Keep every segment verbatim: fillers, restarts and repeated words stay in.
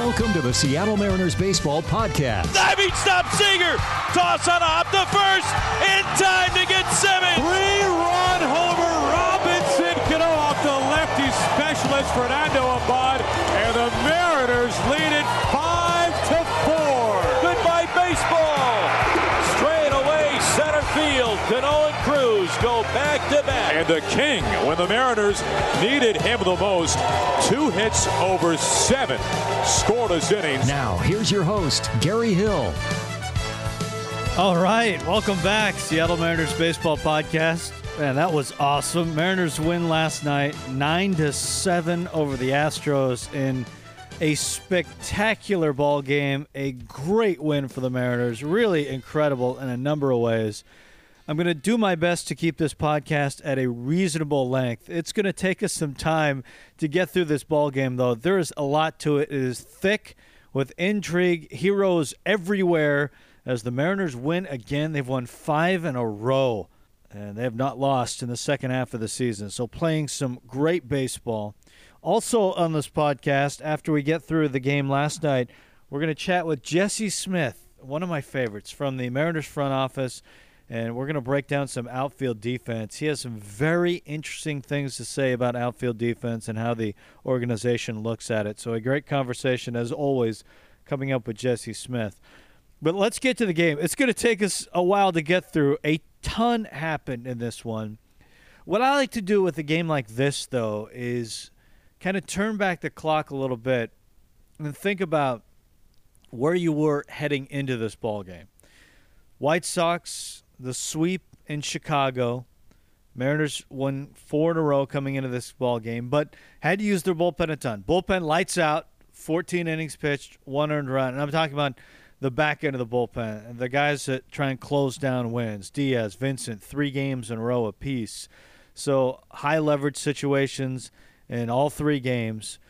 Welcome to the Seattle Mariners Baseball Podcast. Diving stop, Seager. Toss on a hop to first. In time to get Simmons. Three-run homer. Robinson Cano off the lefty specialist Fernando Abad. And the Mariners lead it five to four. Goodbye, baseball. Straight away, center field. Cano and Cruz go back to back. And the king, when the Mariners needed him the most, two hits over seven scoreless innings. Now, here's your host, Gary Hill. All right, welcome back, Seattle Mariners Baseball Podcast. Man, that was awesome. Mariners win last night, nine to seven over the Astros in a spectacular ball game. A great win for the Mariners. Really incredible in a number of ways. I'm going to do my best to keep this podcast at a reasonable length. It's going to take us some time to get through this ball game, though. There is a lot to it. It is thick with intrigue, heroes everywhere. As the Mariners win again, they've won five in a row, and they have not lost in the second half of the season. So playing some great baseball. Also on this podcast, after we get through the game last night, we're going to chat with Jesse Smith, one of my favorites from the Mariners front office. And we're going to break down some outfield defense. He has some very interesting things to say about outfield defense and how the organization looks at it. So a great conversation, as always, coming up with Jesse Smith. But let's get to the game. It's going to take us a while to get through. A ton happened in this one. What I like to do with a game like this, though, is kind of turn back the clock a little bit and think about where you were heading into this ball game. White Sox, the sweep in Chicago. Mariners won four in a row coming into this ball game, but had to use their bullpen a ton. Bullpen lights out, fourteen innings pitched, one earned run. And I'm talking about the back end of the bullpen, the guys that try and close down wins. Diaz, Vincent, three games in a row apiece. So high leverage situations in all three games.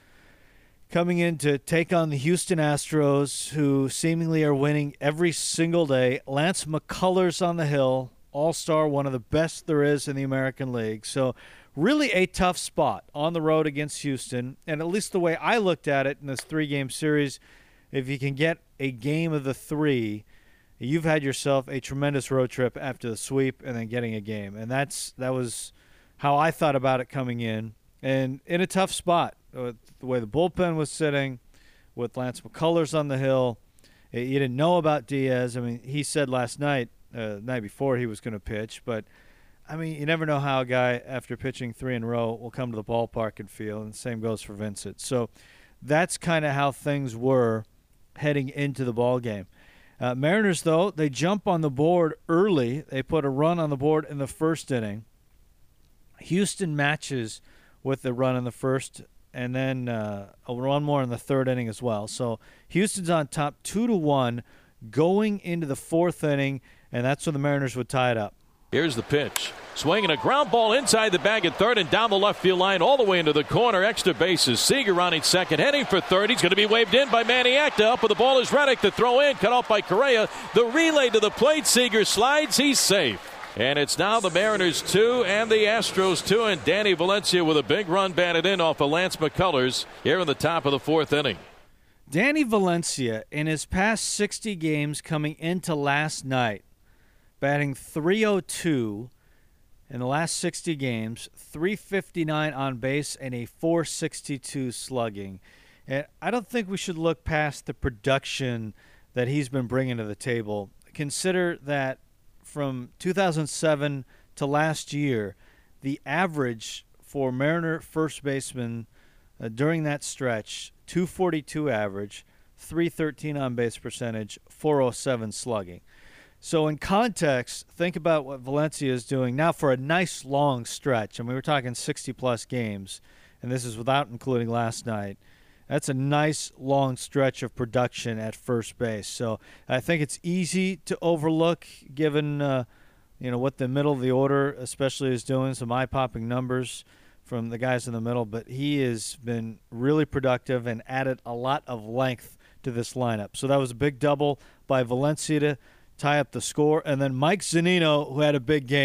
Coming in to take on the Houston Astros, who seemingly are winning every single day. Lance McCullers on the hill, all-star, one of the best there is in the American League. So really a tough spot on the road against Houston. And at least the way I looked at it in this three-game series, if you can get a game of the three, you've had yourself a tremendous road trip after the sweep and then getting a game. And that's that was how I thought about it coming in. And in a tough spot, with the way the bullpen was sitting, with Lance McCullers on the hill. You didn't know about Diaz. I mean, he said last night, uh, the night before, he was going to pitch. But, I mean, you never know how a guy, after pitching three in a row, will come to the ballpark and feel. And the same goes for Vincent. So that's kind of how things were heading into the ball game. Uh, Mariners, though, they jump on the board early. They put a run on the board in the first inning. Houston matches with the run in the first, and then uh, a run more in the third inning as well. So Houston's on top two to one going into the fourth inning, and that's when the Mariners would tie it up. Here's the pitch. Swinging a ground ball inside the bag at third and down the left field line all the way into the corner. Extra bases. Seager running second, heading for third. He's going to be waved in by Manny Acta. Up with the ball is Reddick to throw in. Cut off by Correa. The relay to the plate. Seager slides. He's safe. And it's now the Mariners two and the Astros two, and Danny Valencia with a big run batted in off of Lance McCullers here in the top of the fourth inning. Danny Valencia, in his past sixty games coming into last night, batting three oh two in the last sixty games, three fifty-nine on base, and a four sixty-two slugging. And I don't think we should look past the production that he's been bringing to the table. Consider that from two thousand seven to last year, the average for Mariner first baseman uh, during that stretch, two forty-two average, three thirteen on base percentage, four oh seven slugging. So in context, think about what Valencia is doing now for a nice long stretch. I mean, we're talking sixty-plus games, and this is without including last night. That's a nice long stretch of production at first base. So I think it's easy to overlook given uh, you know what the middle of the order especially is doing, some eye-popping numbers from the guys in the middle. But he has been really productive and added a lot of length to this lineup. So that was a big double by Valencia to tie up the score. And then Mike Zunino, who had a big game,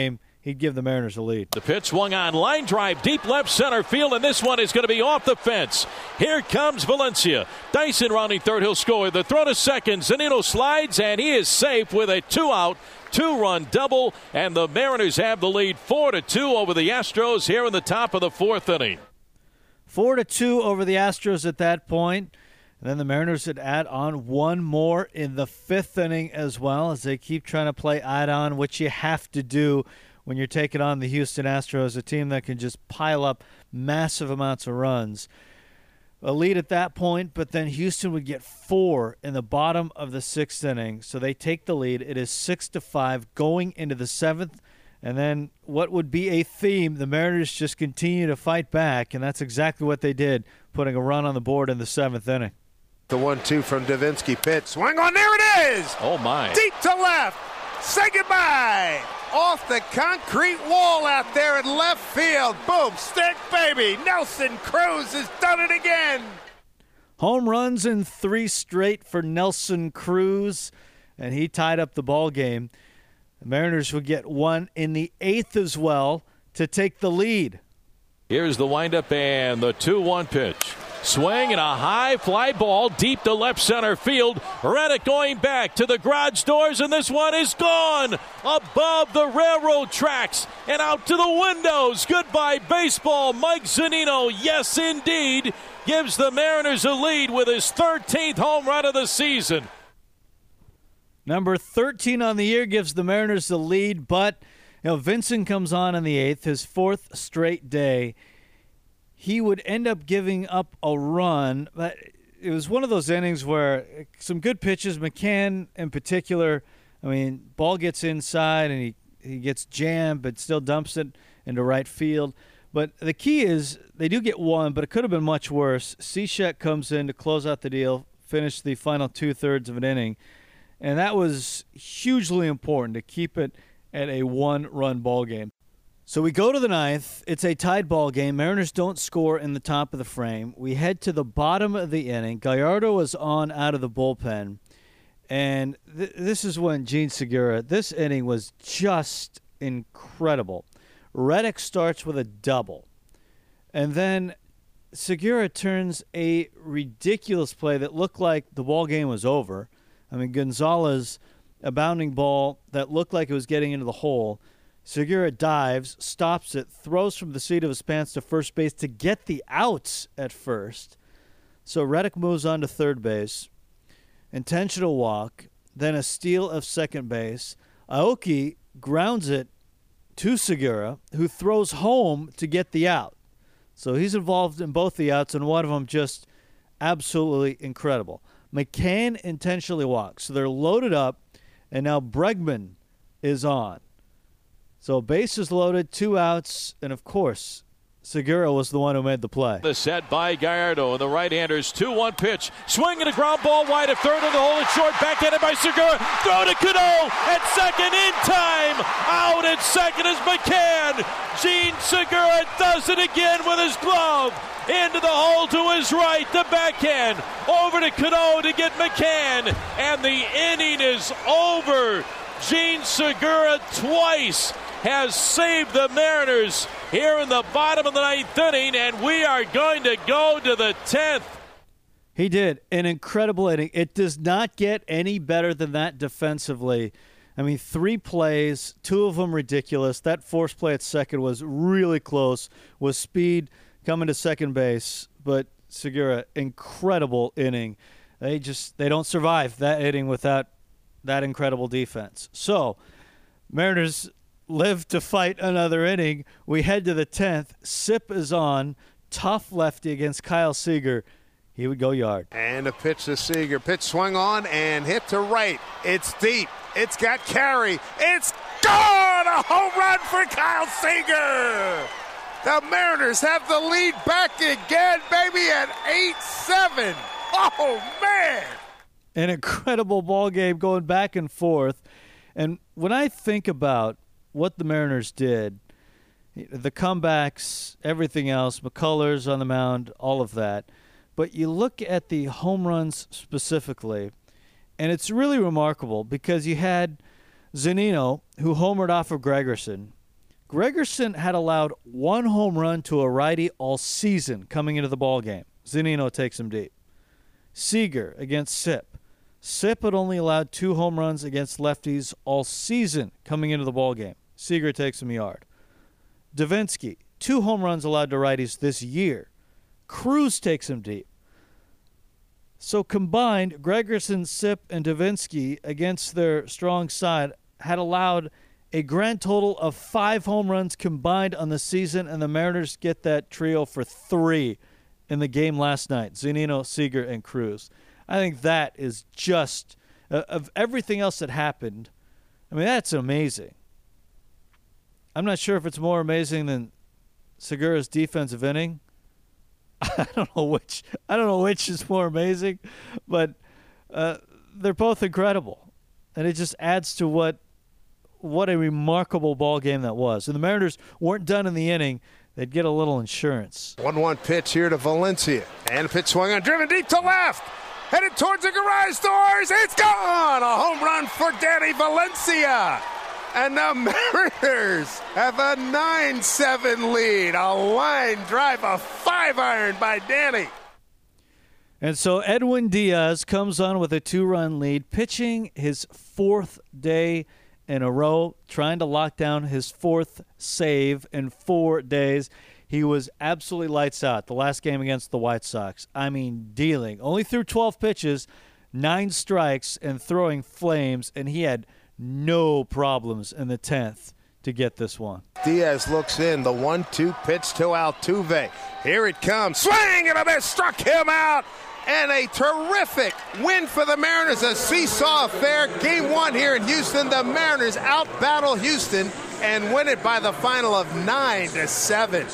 he'd give the Mariners a lead. The pitch swung on, line drive, deep left center field, and this one is going to be off the fence. Here comes Valencia. Dyson rounding third, he'll score. The throw to second, Zunino slides, and he is safe with a two-out, two-run double, and the Mariners have the lead four to two over the Astros here in the top of the fourth inning. Four to two over the Astros at that point. And then the Mariners would add on one more in the fifth inning as well, as they keep trying to play add-on, which you have to do when you're taking on the Houston Astros, a team that can just pile up massive amounts of runs. A lead at that point, but then Houston would get four in the bottom of the sixth inning, so they take the lead. It is six to five going into the seventh, and then what would be a theme, the Mariners just continue to fight back, and that's exactly what they did, putting a run on the board in the seventh inning. The one two from Davinsky pitch. Swing on, there it is! Oh, my. Deep to left. Say goodbye. Off the concrete wall out there in left field. Boom, stick, baby. Nelson Cruz has done it again. Home runs in three straight for Nelson Cruz, and he tied up the ball game. The Mariners would get one in the eighth as well to take the lead. Here's the windup and the two one pitch. Swing and a high fly ball deep to left center field. Reddick going back to the garage doors, and this one is gone above the railroad tracks and out to the windows. Goodbye, baseball. Mike Zunino, yes, indeed, gives the Mariners a lead with his thirteenth home run of the season. Number thirteen on the year gives the Mariners the lead, but you know, Vincent comes on in the eighth, his fourth straight day. He would end up giving up a run, but it was one of those innings where some good pitches, McCann in particular, I mean, ball gets inside and he, he gets jammed but still dumps it into right field. But the key is they do get one, but it could have been much worse. Cishek comes in to close out the deal, finish the final two-thirds of an inning, and that was hugely important to keep it at a one-run ball game. So we go to the ninth. It's a tied ball game. Mariners don't score in the top of the frame. We head to the bottom of the inning. Gallardo is on out of the bullpen. And th- this is when Gene Segura, this inning was just incredible. Reddick starts with a double. And then Segura turns a ridiculous play that looked like the ball game was over. I mean, Gonzalez, a bounding ball that looked like it was getting into the hole. Segura dives, stops it, throws from the seat of his pants to first base to get the outs at first. So Reddick moves on to third base. Intentional walk, then a steal of second base. Aoki grounds it to Segura, who throws home to get the out. So he's involved in both the outs, and one of them just absolutely incredible. McCann intentionally walks. So they're loaded up, and now Bregman is on. So bases loaded, two outs, and of course, Segura was the one who made the play. The set by Gallardo, and the right-handers two one pitch. Swing and a ground ball wide of third of the hole and short. Backhanded by Segura. Throw to Cano at second in time. Out at second is McCann. Gene Segura does it again with his glove. Into the hole to his right, the backhand. Over to Cano to get McCann. And the inning is over. Gene Segura twice has saved the Mariners here in the bottom of the ninth inning, and we are going to go to the tenth. He did. An incredible inning. It does not get any better than that defensively. I mean, three plays, two of them ridiculous. That forced play at second was really close, with speed coming to second base. But Segura, incredible inning. They just they don't survive that inning without that incredible defense. So, Mariners live to fight another inning. We head to the tenth. Sip is on. Tough lefty against Kyle Seager. He would go yard. And a pitch to Seager. Pitch swung on and hit to right. It's deep. It's got carry. It's gone! A home run for Kyle Seager! The Mariners have the lead back again, baby, at eight seven. Oh, man! An incredible ball game going back and forth. And when I think about what the Mariners did, the comebacks, everything else, McCullers on the mound, all of that, but you look at the home runs specifically, and it's really remarkable because you had Zunino, who homered off of Gregerson, Gregerson had allowed one home run to a righty all season coming into the ballgame. Zunino takes him deep. Seager against Sipp. Sipp had only allowed two home runs against lefties all season coming into the ballgame. Seager takes him a yard. Davinsky, two home runs allowed to righties this year. Cruz takes him deep. So combined, Gregerson, Sipp, and Davinsky against their strong side had allowed a grand total of five home runs combined on the season, and the Mariners get that trio for three in the game last night. Zunino, Seager, and Cruz. I think that is just, uh, of everything else that happened, I mean, that's amazing. I'm not sure if it's more amazing than Segura's defensive inning. I don't know which. I don't know which is more amazing, but uh, they're both incredible, and it just adds to what what a remarkable ball game that was. And the Mariners weren't done in the inning; they'd get a little insurance. one one pitch here to Valencia, and a pitch swung on, driven deep to left, headed towards the garage doors. It's gone. A home run for Danny Valencia. And the Mariners have a nine seven lead. A line drive, a five-iron by Danny. And so Edwin Diaz comes on with a two-run lead, pitching his fourth day in a row, trying to lock down his fourth save in four days. He was absolutely lights out the last game against the White Sox. I mean, dealing. Only threw twelve pitches, nine strikes, and throwing flames, and he had no problems in the tenth to get this one. Diaz looks in. The one two pitch to Altuve. Here it comes. Swing and a miss. Struck him out. And a terrific win for the Mariners. A seesaw affair. Game one here in Houston. The Mariners out-battle Houston and win it by the final of nine to seven.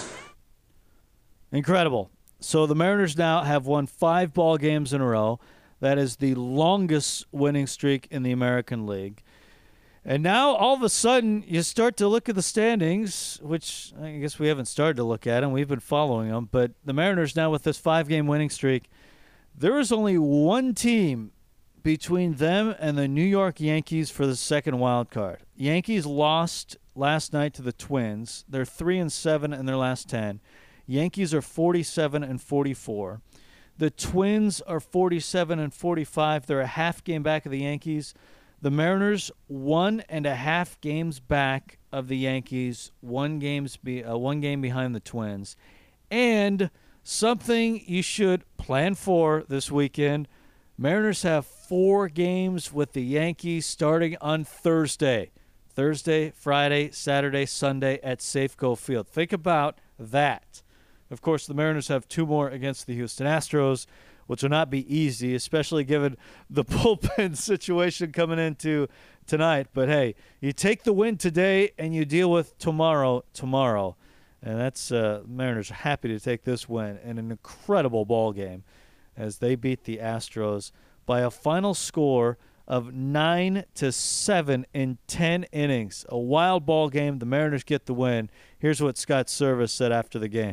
Incredible. So the Mariners now have won five ball games in a row. That is the longest winning streak in the American League. And now, all of a sudden, you start to look at the standings, which I guess we haven't started to look at them. We've been following them. But the Mariners now with this five-game winning streak, there is only one team between them and the New York Yankees for the second wild card. Yankees lost last night to the Twins. They're three and seven in their last ten. Yankees are forty-seven and forty-four. The Twins are forty-seven and forty-five. They're a half game back of the Yankees. The Mariners one and a half games back of the Yankees, one games be uh, one game behind the Twins, and something you should plan for this weekend. Mariners have four games with the Yankees starting on Thursday, Thursday, Friday, Saturday, Sunday at Safeco Field. Think about that. Of course, the Mariners have two more against the Houston Astros, which will not be easy, especially given the bullpen situation coming into tonight. But, hey, you take the win today and you deal with tomorrow tomorrow. And that's uh, Mariners are happy to take this win in an incredible ball game as they beat the Astros by a final score of nine to seven in ten innings. A wild ball game. The Mariners get the win. Here's what Scott Servais said after the game.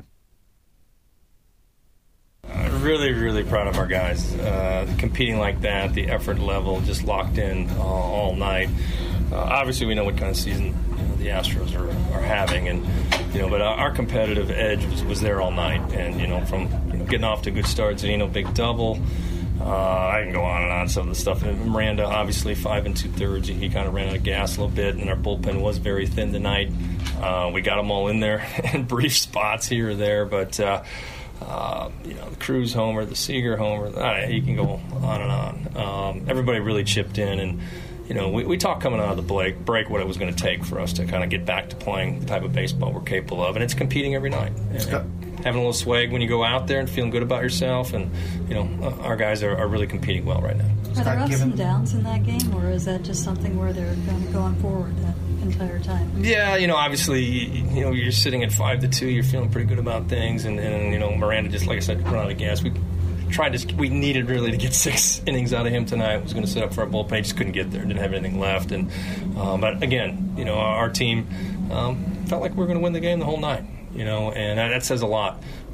Uh, really, really proud of our guys. Uh, competing like that, the effort level just locked in uh, all night. Uh, obviously, we know what kind of season you know, the Astros are, are having, and you know, but our, our competitive edge was, was there all night. And you know, from you know, getting off to a good start, Zunino big double. Uh, I can go on and on some of the stuff. And Miranda, obviously, five and two thirds. He kind of ran out of gas a little bit, and our bullpen was very thin tonight. Uh, we got them all in there in brief spots here or there, but. Uh, Uh, you know, the Cruz homer, the Seager homer, uh, you can go on and on. Um, everybody really chipped in, and, you know, we, we talked coming out of the break, break what it was going to take for us to kind of get back to playing the type of baseball we're capable of, and it's competing every night. And, and having a little swag when you go out there and feeling good about yourself, and, you know, our guys are, are really competing well right now. Are there ups and downs in that game, or is that just something where they're going to go on forward that entire time? Yeah, you know, obviously, you know, you're sitting at five to two, you're feeling pretty good about things, and, and you know, Miranda just, like I said, run out of gas. We tried to, we needed really to get six innings out of him tonight. Was going to set up for our bullpen, just couldn't get there, didn't have anything left, and um, but again, you know, our team um, felt like we were going to win the game the whole night, you know, and that, that says a lot.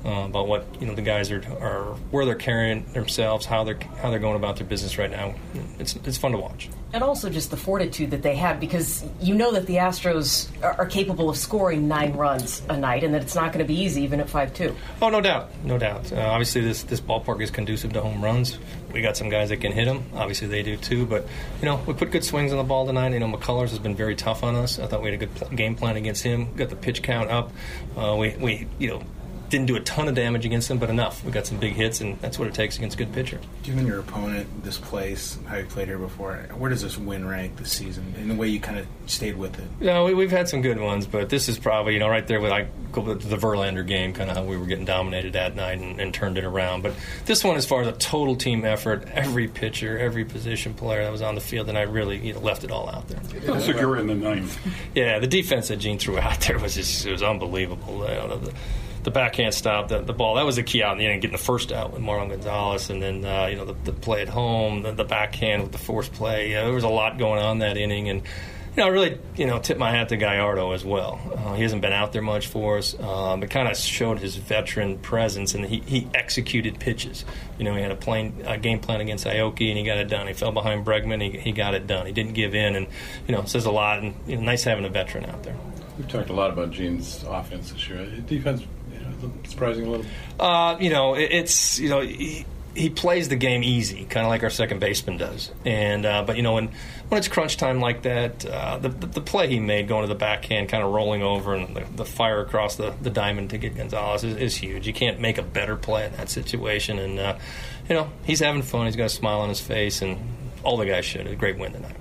uh, about what you know the guys are, are where they're carrying themselves, how they're how they're going about their business right now. It's it's fun to watch. And also just the fortitude that they have, because you know that the Astros are, are capable of scoring nine runs a night, and that it's not going to be easy even at five two. Oh, no doubt, no doubt. Uh, obviously, this this ballpark is conducive to home runs. We got some guys that can hit them. Obviously, they do too. But you know, we put good swings on the ball tonight. You know, McCullers has been very tough on us. I thought we had a good pl- game plan against him. Got the pitch count up. Uh, we we you know. Didn't do a ton of damage against them, but enough. We got some big hits, and that's what it takes against a good pitcher. Given your opponent, this place, how you played here before, where does this win rank this season? In the way you kind of stayed with it. Yeah, we, we've had some good ones, but this is probably you know right there with I go to the Verlander game, kind of how we were getting dominated that night and, and turned it around. But this one, as far as a total team effort, every pitcher, every position player that was on the field, and I really you know left it all out there. Segura in the ninth. Yeah, the defense that Gene threw out there was just it was unbelievable. You know, the, The backhand stop, the, the ball, that was the key out in the end, getting the first out with Marlon Gonzalez, and then, uh, you know, the, the play at home, the, the backhand with the forced play. Yeah, there was a lot going on that inning, and, you know, I really, you know, tip my hat to Gallardo as well. Uh, he hasn't been out there much for us. Um, it kind of showed his veteran presence, and he, he executed pitches. You know, he had a, plain, a game plan against Aoki, and he got it done. He fell behind Bregman, he, he got it done. He didn't give in, and, you know, it says a lot, and you know, nice having a veteran out there. We've talked a lot about Gene's offense this year. Defense, surprising a little? Uh, you know, it, it's, you know, he, he plays the game easy, kind of like our second baseman does. And uh, But, you know, when, when it's crunch time like that, uh, the, the the play he made going to the backhand, kind of rolling over, and the, the fire across the, the diamond to get Gonzalez is, is huge. You can't make a better play in that situation. And, uh, you know, he's having fun. He's got a smile on his face, and all the guys should. A great win tonight.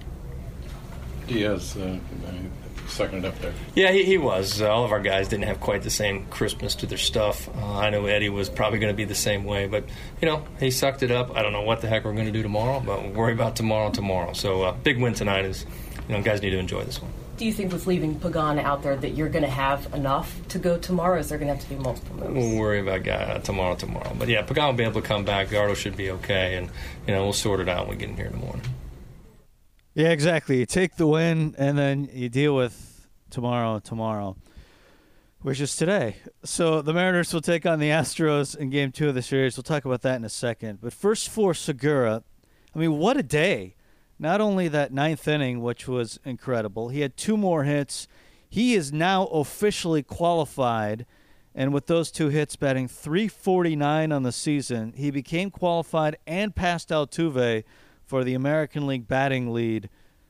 Diaz, uh, I mean, sucking it up there. Yeah, he, he was. Uh, all of our guys didn't have quite the same crispness to their stuff. Uh, I know Eddie was probably going to be the same way, but, you know, he sucked it up. I don't know what the heck we're going to do tomorrow, but we'll worry about tomorrow tomorrow. So uh, big win tonight is, you know, guys need to enjoy this one. Do you think with leaving Pagan out there that you're going to have enough to go tomorrow, or is there going to have to be multiple moves? We'll worry about uh, tomorrow tomorrow. But, yeah, Pagan will be able to come back. Gardo should be okay, and, you know, we'll sort it out when we get in here in the morning. Yeah, exactly. You take the win, and then you deal with tomorrow, tomorrow, which is today. So the Mariners will take on the Astros in game two of the series. We'll talk about that in a second. But first for Segura, I mean, what a day. Not only that ninth inning, which was incredible, he had two more hits. He is now officially qualified, and with those two hits, batting three forty-nine on the season, he became qualified and passed Altuve for the American League batting lead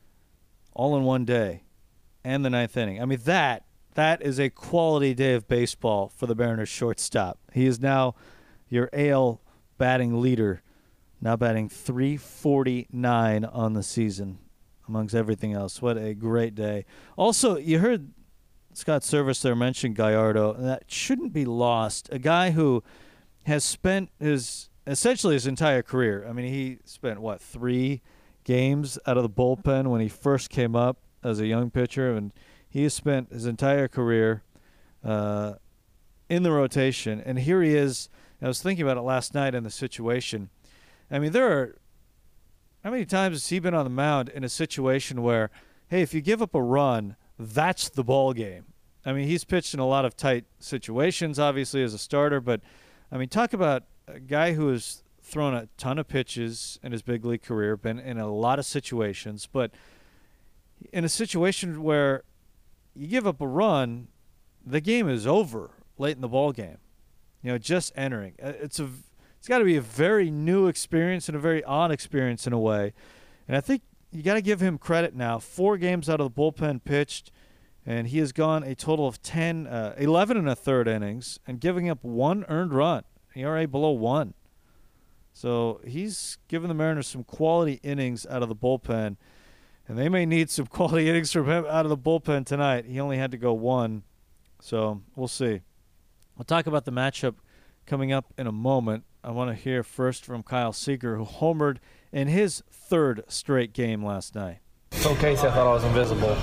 all in one day and the ninth inning. I mean, that that is a quality day of baseball for the Mariners shortstop. He is now your A L batting leader, now batting three forty-nine on the season, amongst everything else. What a great day. Also, you heard Scott Service there mention Gallardo, and that shouldn't be lost. A guy who has spent his essentially his entire career. I mean, he spent, what, three games out of the bullpen when he first came up as a young pitcher, and he has spent his entire career uh, in the rotation. And here he is. I was thinking about it last night in the situation. I mean, there are – how many times has he been on the mound in a situation where, hey, if you give up a run, that's the ball game? I mean, he's pitched in a lot of tight situations, obviously, as a starter. But, I mean, talk about a guy who has thrown a ton of pitches in his big league career, been in a lot of situations. But in a situation where you give up a run, the game is over late in the ball game. You know, just entering. It's a – It's got to be a very new experience and a very odd experience in a way. And I think you got to give him credit now. Four games out of the bullpen pitched, and he has gone a total of ten, uh, eleven and a third innings and giving up one earned run, E R A below one. So he's given the Mariners some quality innings out of the bullpen, and they may need some quality innings from him out of the bullpen tonight. He only had to go one, so we'll see. We'll talk about the matchup coming up in a moment. I want to hear first from Kyle Seager, who homered in his third straight game last night. Told Casey I thought I was invisible.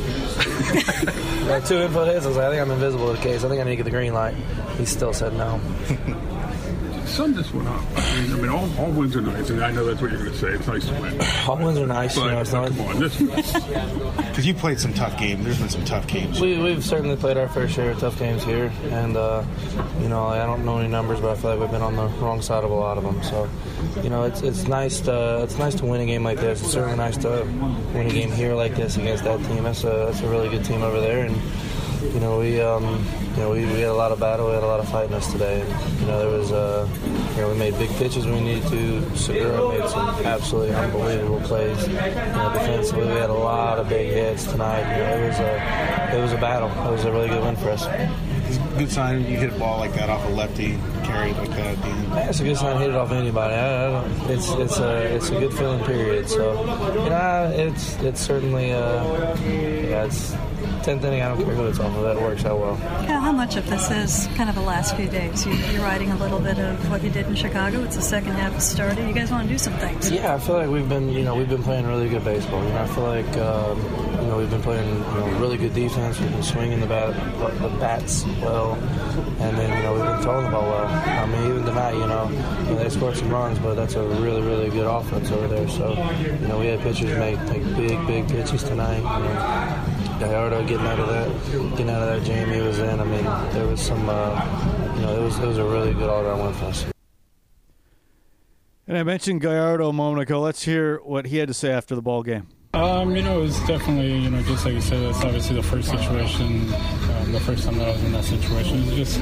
Got two input hits. I was like, I think I'm invisible to Casey. I think I need to get the green light. He still said no. sun just went up. I mean, I mean all, all wins are nice, and I know that's what you're going to say. It's nice to win. All wins are nice. But, you know, it's uh, not, come on, this because you played some tough games. There's been some tough games. We, we've certainly played our fair share of tough games here, and uh, you know, I don't know any numbers, but I feel like we've been on the wrong side of a lot of them. So, you know, it's it's nice to it's nice to win a game like this. It's certainly nice to win a game here like this against that team. That's a that's a really good team over there, and you know, we um, you know we, we had a lot of battle, we had a lot of fight in us today. And, you know, there was uh, you know we made big pitches when we needed to. Segura made some absolutely unbelievable plays. You know, defensively, we had a lot of big hits tonight. You know, it was a it was a battle. It was a really good win for us. It's a good sign you hit a ball like that off a lefty, carry like that. Yeah, it's a good sign to hit it off anybody. I, I don't, it's it's a it's a good feeling period. So you know, it's it's certainly uh, yeah, it's tenth inning. I don't care who it's off of. That works out well. Cal, how much of this is kind of the last few days? You, you're riding a little bit of what you did in Chicago. It's the second half has started. You guys want to do some things. Yeah, I feel like we've been you know we've been playing really good baseball. You know, I feel like um, you know we've been playing you know really good defense. We've been swinging the bat the bats well, and then you know we've been throwing the ball well. I mean, even tonight, you know, you know they scored some runs, but that's a really really good offense over there. So you know we had pitchers make like big big pitches tonight. You know, Gallardo getting out of that, getting out of that jam he was in. I mean, there was some, uh, you know, it was it was a really good all-around win for us. And I mentioned Gallardo a moment ago. Let's hear what he had to say after the ball game. Um, you know, it was definitely, you know, just like you said, that's obviously the first situation, um, the first time that I was in that situation. It was just,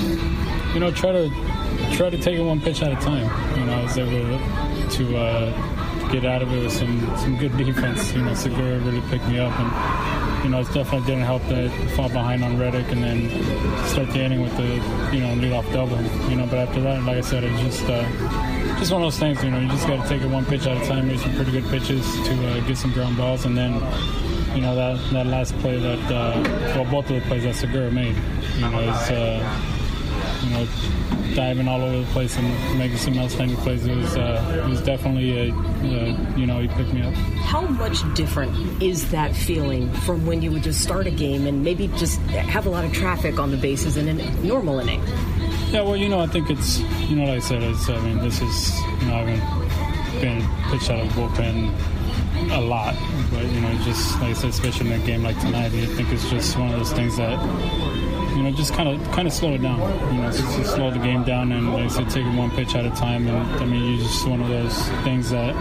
you know, try to try to take it one pitch at a time. You know, I was able to uh, get out of it with some, some good defense. You know, Segura really picked me up, and, you know, it definitely didn't help that I fall behind on Reddick and then start the inning with the, you know, leadoff double. You know, but after that, like I said, it just, uh, just one of those things, you know, you just got to take it one pitch at a time, make some pretty good pitches to uh, get some ground balls, and then, you know, that, that last play that, uh, well, both of the plays that Segura made, you know, is, uh, you know, diving all over the place and making some outstanding plays. It was, uh, it was definitely, a, uh, you know, he picked me up. How much different is that feeling from when you would just start a game and maybe just have a lot of traffic on the bases in a normal inning? Yeah, well, you know, I think it's, you know, like I said, it's, I mean, this is, you know, I haven't been pitched out of the bullpen a lot, but, you know, just, like I said, especially in a game like tonight, I think it's just one of those things that, you know, just kind of kind of slow it down. You know, just, just slow the game down and, like I said, take it one pitch at a time. And, I mean, it's just one of those things that,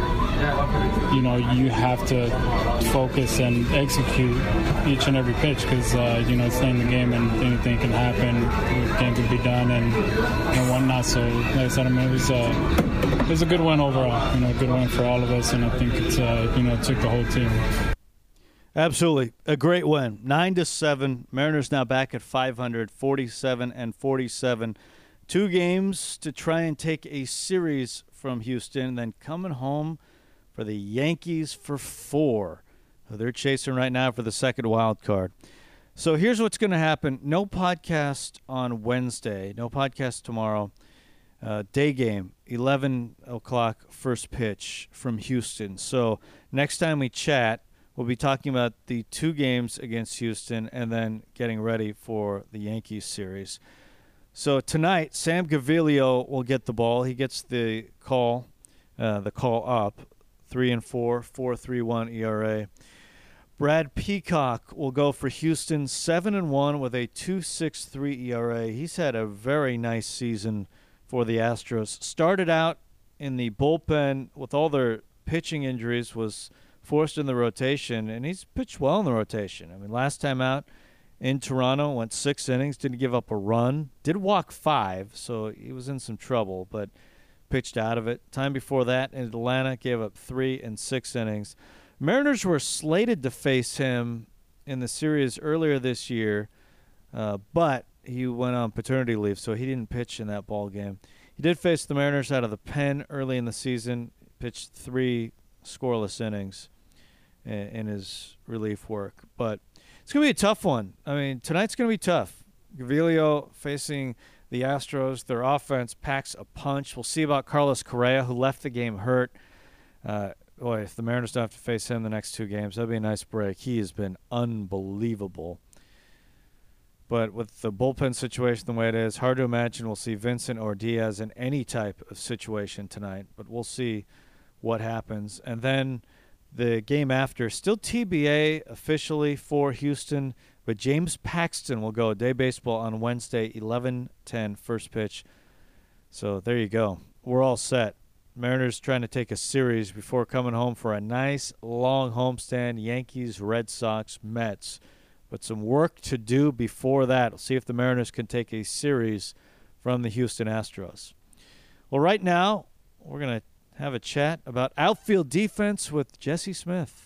you know, you have to focus and execute each and every pitch because, uh, you know, it's late in the game and anything can happen. The game could be done and, and whatnot. So, like I said, I mean, it was, uh, it was a good win overall. You know, a good win for all of us. And I think it's, uh, you know, it took the whole team. Absolutely. A great win. Nine to seven. Mariners now back at five hundred, forty-seven and forty-seven. Two games to try and take a series from Houston, then coming home for the Yankees for four. They're chasing right now for the second wild card. So here's what's going to happen. No podcast on Wednesday. No podcast tomorrow. Uh, day game, eleven o'clock first pitch from Houston. So next time we chat, we'll be talking about the two games against Houston and then getting ready for the Yankees series. So tonight, Sam Gaviglio will get the ball. He gets the call, uh, the call up, three and four, four three one E R A. Brad Peacock will go for Houston, seven and one with a two six three E R A. He's had a very nice season for the Astros. Started out in the bullpen with all their pitching injuries, was forced in the rotation, and he's pitched well in the rotation. I mean, last time out in Toronto, went six innings, didn't give up a run, did walk five, so he was in some trouble, but pitched out of it. Time before that in Atlanta, gave up three and six innings. Mariners were slated to face him in the series earlier this year, uh, but he went on paternity leave, so he didn't pitch in that ball game. He did face the Mariners out of the pen early in the season, pitched three scoreless innings in his relief work. But it's going to be a tough one. I mean, tonight's going to be tough. Gaviglio facing the Astros. Their offense packs a punch. We'll see about Carlos Correa, who left the game hurt. Uh, boy, if the Mariners don't have to face him the next two games, that'd be a nice break. He has been unbelievable. But with the bullpen situation the way it is, hard to imagine we'll see Vincent or Diaz in any type of situation tonight. But we'll see what happens. And then the game after, still T B A officially for Houston, but James Paxton will go day baseball on Wednesday, eleven ten, first pitch. So there you go. We're all set. Mariners trying to take a series before coming home for a nice long homestand, Yankees, Red Sox, Mets. But some work to do before that. We'll see if the Mariners can take a series from the Houston Astros. Well, right now, we're going to have a chat about outfield defense with Jesse Smith.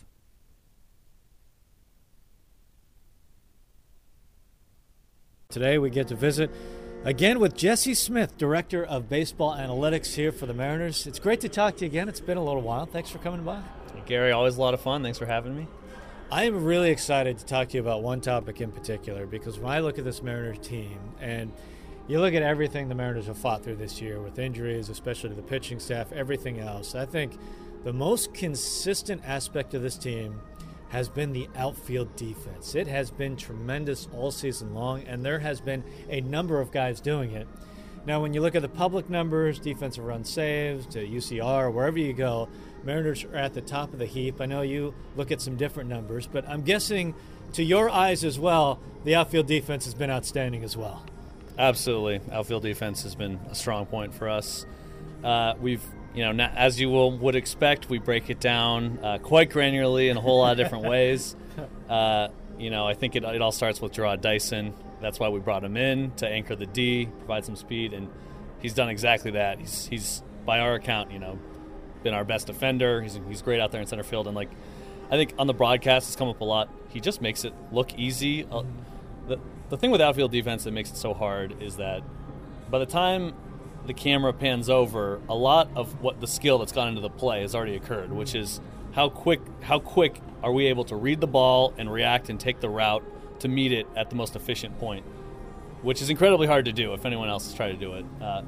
Today we get to visit again with Jesse Smith, Director of Baseball Analytics here for the Mariners. It's great to talk to you again. It's been a little while. Thanks for coming by. Gary, always a lot of fun. Thanks for having me. I am really excited to talk to you about one topic in particular, because when I look at this Mariners team and you look at everything the Mariners have fought through this year with injuries, especially to the pitching staff, everything else, I think the most consistent aspect of this team has been the outfield defense. It has been tremendous all season long, and there has been a number of guys doing it. Now, when you look at the public numbers, defensive run saves, to U C R, wherever you go, Mariners are at the top of the heap. I know you look at some different numbers, but I'm guessing to your eyes as well, the outfield defense has been outstanding as well. Absolutely. Outfield defense has been a strong point for us. Uh, we've, you know, not, as you will, would expect, we break it down uh, quite granularly in a whole lot of different ways. Uh, you know, I think it, it all starts with Jarrod Dyson. That's why we brought him in, to anchor the D, provide some speed, and he's done exactly that. He's, he's by our account, you know, been our best defender. He's he's great out there in center field, and like I think on the broadcast it's come up a lot. He just makes it look easy. Uh, the the thing with outfield defense that makes it so hard is that by the time the camera pans over, a lot of what the skill that's gone into the play has already occurred, which is how quick how quick are we able to read the ball and react and take the route to meet it at the most efficient point, which is incredibly hard to do if anyone else has tried to do it. Uh,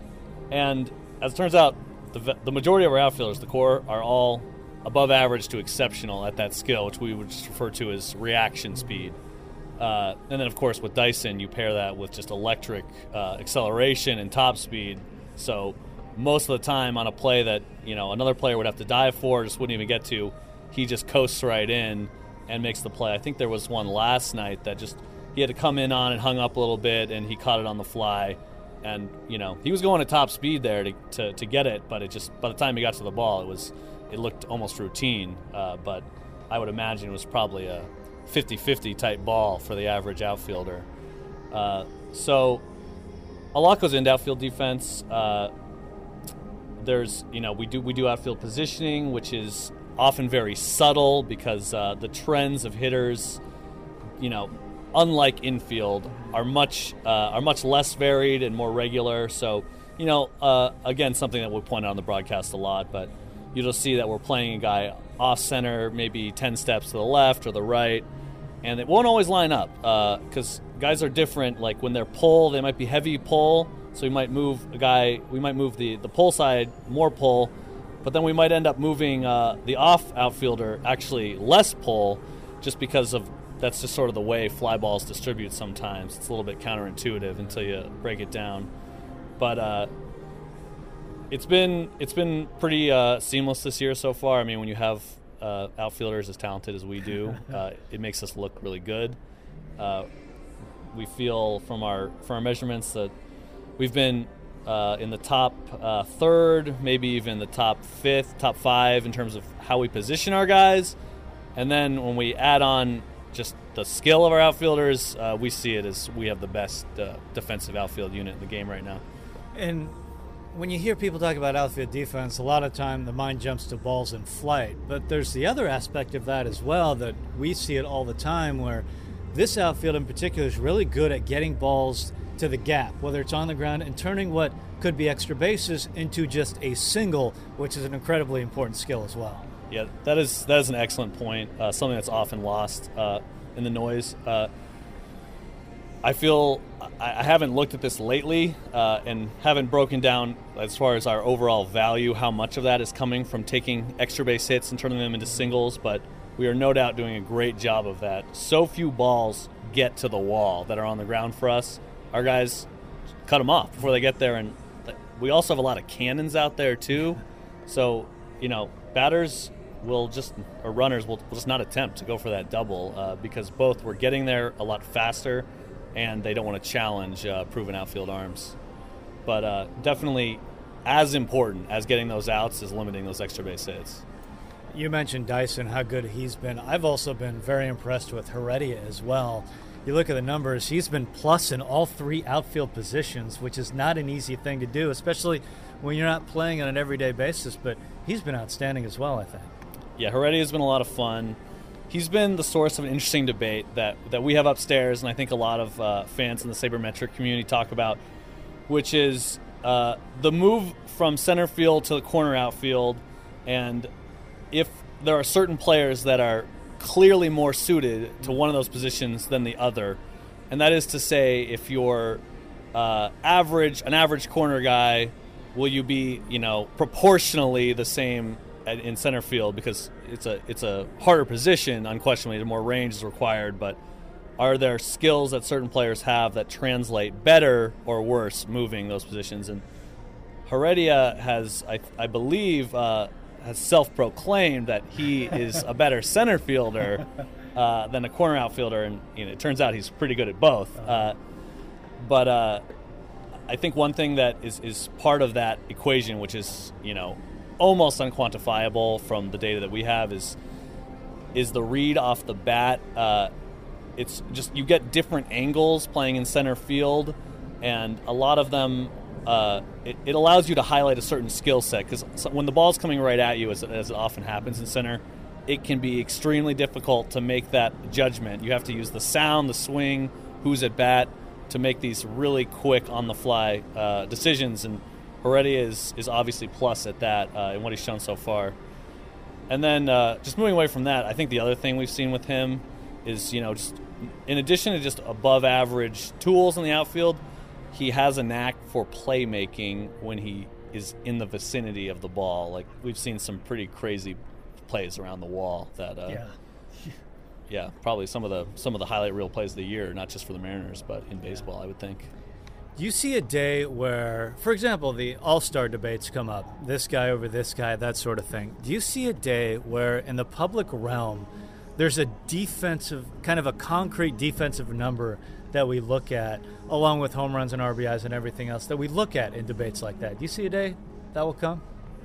and as it turns out, the, the majority of our outfielders, the core, are all above average to exceptional at that skill, which we would just refer to as reaction speed. Uh, and then, of course, with Dyson, you pair that with just electric uh, acceleration and top speed. So most of the time on a play that, you know, another player would have to dive for, just wouldn't even get to, he just coasts right in and makes the play. I think there was one last night that just he had to come in on and hung up a little bit, and he caught it on the fly. And, you know, he was going at top speed there to, to, to get it, but it just, by the time he got to the ball, it was it looked almost routine. Uh, but I would imagine it was probably a fifty-fifty type ball for the average outfielder. Uh, so a lot goes into outfield defense. Uh, there's, you know, we do we do outfield positioning, which is often very subtle because uh, the trends of hitters, you know, unlike infield, are much uh, are much less varied and more regular. So, you know, uh, again, something that we point out on the broadcast a lot, but you'll see that we're playing a guy off center, maybe ten steps to the left or the right, and it won't always line up because uh, guys are different. Like when they're pull, they might be heavy pull, so we might move a guy. We might move the the pull side more pull, but then we might end up moving uh, the off outfielder actually less pull, just because of that's just sort of the way fly balls distribute sometimes. It's a little bit counterintuitive until you break it down. But uh, it's been it's been pretty uh, seamless this year so far. I mean, when you have uh, outfielders as talented as we do, uh, it makes us look really good. Uh, we feel from our from our measurements that we've been uh, in the top uh, third, maybe even the top fifth, top five in terms of how we position our guys. And then when we add on just the skill of our outfielders, uh, we see it as we have the best uh, defensive outfield unit in the game right now. And when you hear people talk about outfield defense, a lot of time the mind jumps to balls in flight. But there's the other aspect of that as well that we see it all the time, where this outfield in particular is really good at getting balls to the gap, whether it's on the ground, and turning what could be extra bases into just a single, which is an incredibly important skill as well. Yeah, that is that is an excellent point, uh, something that's often lost uh, in the noise. Uh, I feel I, I haven't looked at this lately uh, and haven't broken down as far as our overall value, how much of that is coming from taking extra base hits and turning them into singles, but we are no doubt doing a great job of that. So few balls get to the wall that are on the ground for us, our guys cut them off before they get there. And we also have a lot of cannons out there too. So, you know, batters will just, or runners will, will just not attempt to go for that double uh, because both were getting there a lot faster and they don't want to challenge uh, proven outfield arms. But uh, definitely as important as getting those outs is limiting those extra base hits. You mentioned Dyson, how good he's been. I've also been very impressed with Heredia as well. You look at the numbers, he's been plus in all three outfield positions, which is not an easy thing to do, especially when you're not playing on an everyday basis, but he's been outstanding as well, I think. Yeah, Heredia has been a lot of fun. He's been the source of an interesting debate that, that we have upstairs, and I think a lot of uh, fans in the sabermetric community talk about, which is uh, the move from center field to the corner outfield, and if there are certain players that are clearly more suited to one of those positions than the other, and that is to say, if you're uh, average, an average corner guy, will you be, you know, proportionally the same at, in center field because it's a it's a harder position, unquestionably, more range is required, but are there skills that certain players have that translate better or worse moving those positions? And Heredia has, I, I believe, uh, has self-proclaimed that he is a better center fielder uh, than a corner outfielder, and you know, it turns out he's pretty good at both. Uh, but uh, I think one thing that is, is part of that equation, which is you know almost unquantifiable from the data that we have, is is the read off the bat. Uh, it's just you get different angles playing in center field, and a lot of them. Uh, it, it allows you to highlight a certain skill set because when the ball's coming right at you, as, as it often happens in center, it can be extremely difficult to make that judgment. You have to use the sound, the swing, who's at bat to make these really quick on-the-fly uh, decisions, and Heredia is, is obviously plus at that uh, in what he's shown so far. And then uh, just moving away from that, I think the other thing we've seen with him is, you know, just in addition to just above-average tools in the outfield, he has a knack for playmaking when he is in the vicinity of the ball. Like, we've seen some pretty crazy plays around the wall that, uh, yeah. yeah, probably some of the some of the highlight reel plays of the year, not just for the Mariners, but in baseball, yeah. I would think. Do you see a day where, for example, the all-star debates come up, this guy over this guy, that sort of thing. Do you see a day where in the public realm there's a defensive, kind of a concrete defensive number that we look at, along with home runs and R B Is and everything else, that we look at in debates like that? Do you see a day that will come?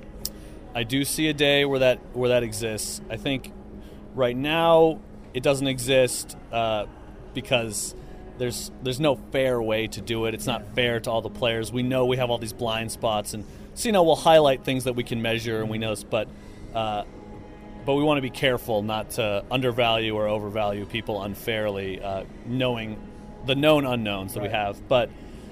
I do see a day where that where that exists. I think right now it doesn't exist uh, because there's there's no fair way to do it. It's not fair to all the players. We know we have all these blind spots, and so you know we'll highlight things that we can measure and we know, but uh, but we want to be careful not to undervalue or overvalue people unfairly, uh, knowing the known unknowns that right. we have. But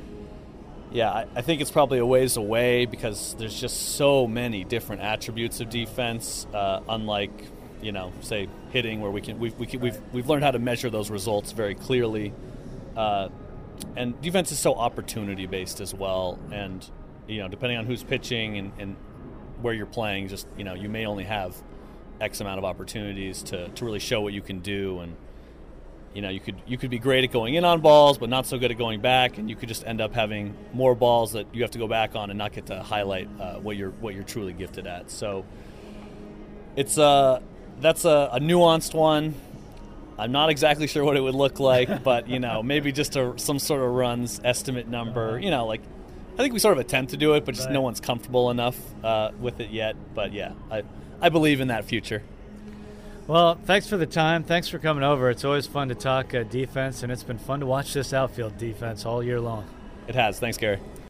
yeah, I, I think it's probably a ways away because there's just so many different attributes of defense. Uh, unlike, you know, say hitting, where we can we've we can, we've we've learned how to measure those results very clearly. Uh, and defense is so opportunity based as well. And you know, depending on who's pitching and, and where you're playing, just you know, you may only have X amount of opportunities to to really show what you can do. And you know, you could you could be great at going in on balls, but not so good at going back, and you could just end up having more balls that you have to go back on and not get to highlight uh, what you're what you're truly gifted at. So it's uh that's a, a nuanced one. I'm not exactly sure what it would look like, but you know, maybe just a, some sort of runs estimate number. You know, like I think we sort of attempt to do it, but just right. no one's comfortable enough uh, with it yet. But yeah, I I believe in that future. Well, thanks for the time. Thanks for coming over. It's always fun to talk uh, defense, and it's been fun to watch this outfield defense all year long. It has. Thanks, Gary.